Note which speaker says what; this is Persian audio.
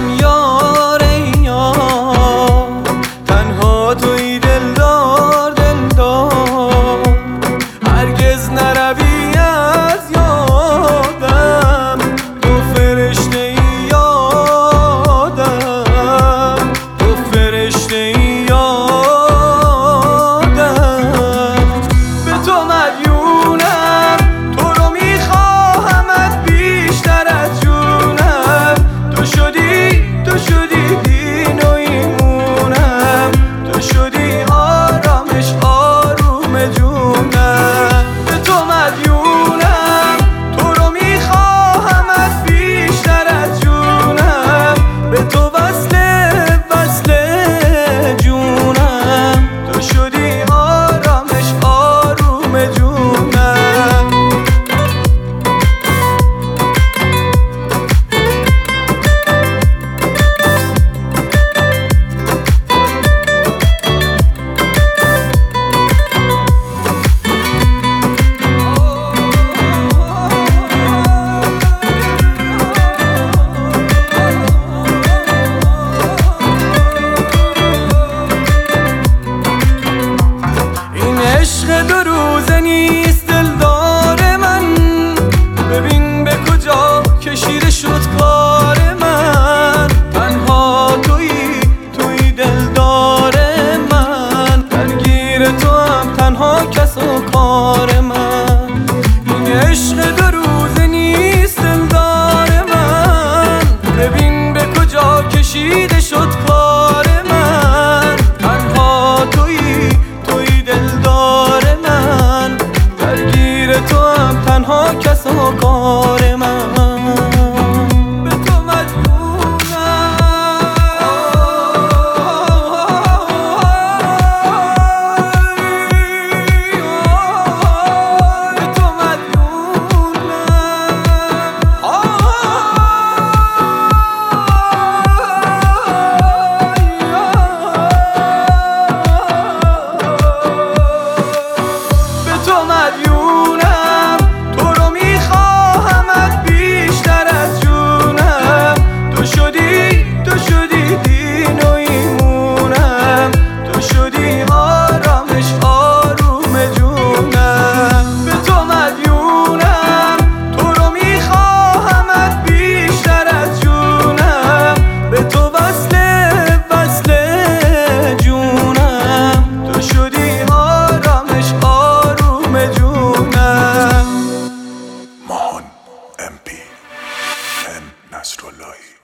Speaker 1: من یار یار، تنها توی دلدار دلدار، هرگز نروی از یادم، تو فرشته ای یادم، تو فرشته ای یادم. به تو مدیونم، تو رو میخواهمت بیشتر از جونم، تو شدی دین و ایمونم، تو شدی آرامش آروم جونم. به تو مدیونم، تو رو میخواهمت بیشتر از جونم، به تو وصل جونم، تو شدی آرامش آروم جونم. عشق دو روزه نیست دلدار من، ببین به کجا کشیده شد کار من. تنها توی دلدار من، درگیر تو هم تنها کس و کار من. این عشق دو روزه نیست دلدار من، ببین به کجا کشیده شد کار من. تنها توی دلدار من، درگیر تو هم تنها کس و کار من. به تو مجبورم، به تو مدیونم، تو رو میخواهمت بیشتر از جونم، تو شدی دین و ایمونم، تو شدی آرامش آروم جونم. به تو مدیونم، تو رو میخواهمت بیشتر از جونم، به تو وصل جونم، تو شدی آرامش آروم جونم.
Speaker 2: ماهان MP N نصراللهی.